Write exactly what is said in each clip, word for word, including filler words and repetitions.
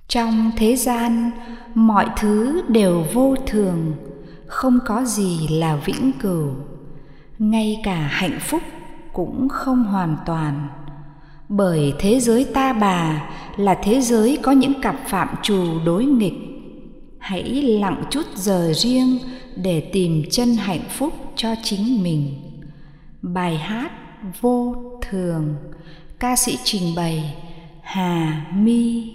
Trong thế gian, mọi thứ đều vô thường, không có gì là vĩnh cửu. Ngay cả hạnh phúc cũng không hoàn toàn. Bởi thế giới ta bà là thế giới có những cặp phạm trù đối nghịch. Hãy lặng chút giờ riêng để tìm chân hạnh phúc cho chính mình. Bài hát Vô Thường, ca sĩ trình bày Hà My.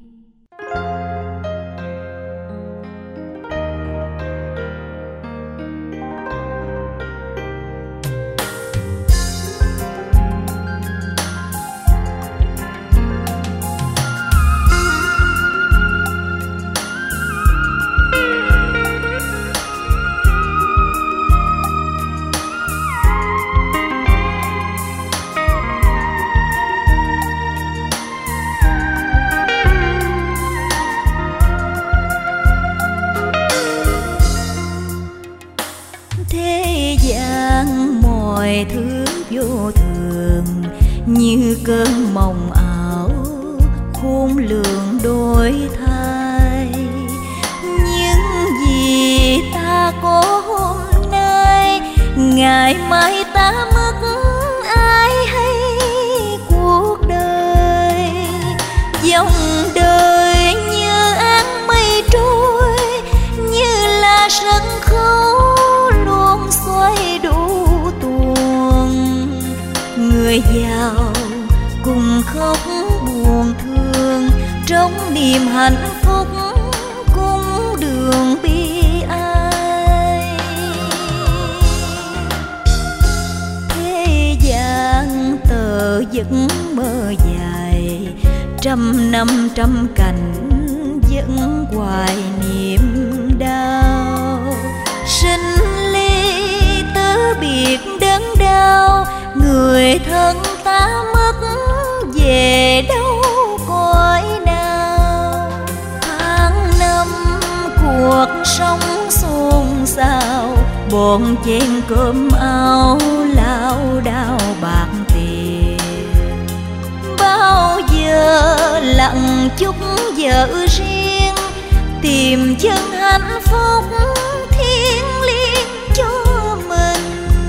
Thế gian mọi thứ vô thường, như cơn mộng ảo khôn lường đổi thay. Những gì ta có hôm nay, ngày mai ta mất ai hay cuộc đời. Dòng đời như áng mây trôi, như là sân khấu xoay đủ tuồng. Người giàu cùng khóc buồn thương, trong niềm hạnh phúc cung đường bi ai. Thế gian tờ giấc mơ dài, trăm năm trăm cảnh vẫn hoài niềm đau. Sinh biệt đớn đau, người thân ta mất về đâu cõi nào. Tháng năm cuộc sống xôn xao, bọn chen cơm áo lao đao bạc tiền. Bao giờ lặng chút vợ riêng, tìm chân hạnh phúc thiêng liêng cho mình.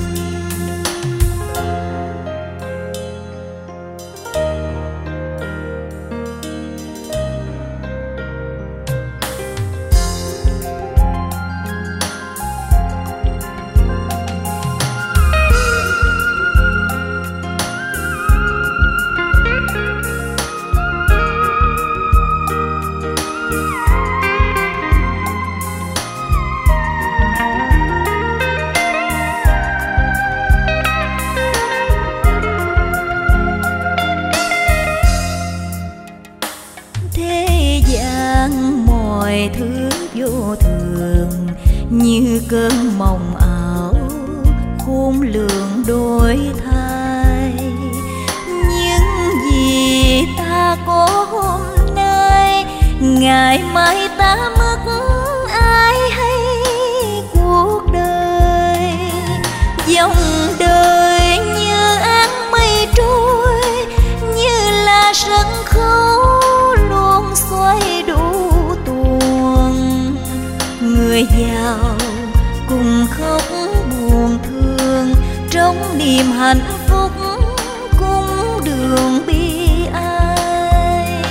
Thế gian mọi thứ vô thường, như cơn mộng ảo khôn lường đổi thay. Những gì ta có hôm nay, ngày mai ta mất ai hay cuộc đời. Dòng đời như áng mây trôi, như là sân khấu xoay đủ tuồng. Người giàu cùng khóc buồn thương, trong niềm hạnh phúc cung đường bi ai.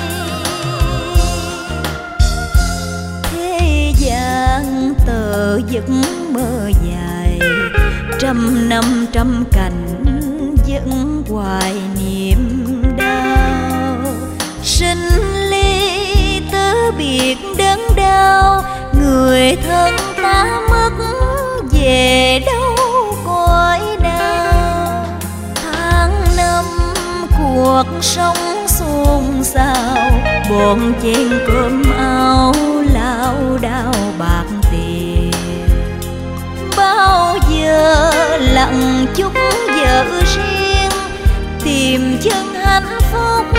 Thế gian tờ giấc mơ dài, trăm năm trăm cảnh vẫn hoài niềm đau. Sinh biệt đớn đau, người thân ta mất về đâu cõi nào. Tháng năm cuộc sống xôn xao, bọn chen cơm áo lao đao bạc tiền. Bao giờ lặng chút vợ riêng, tìm chân hạnh phúc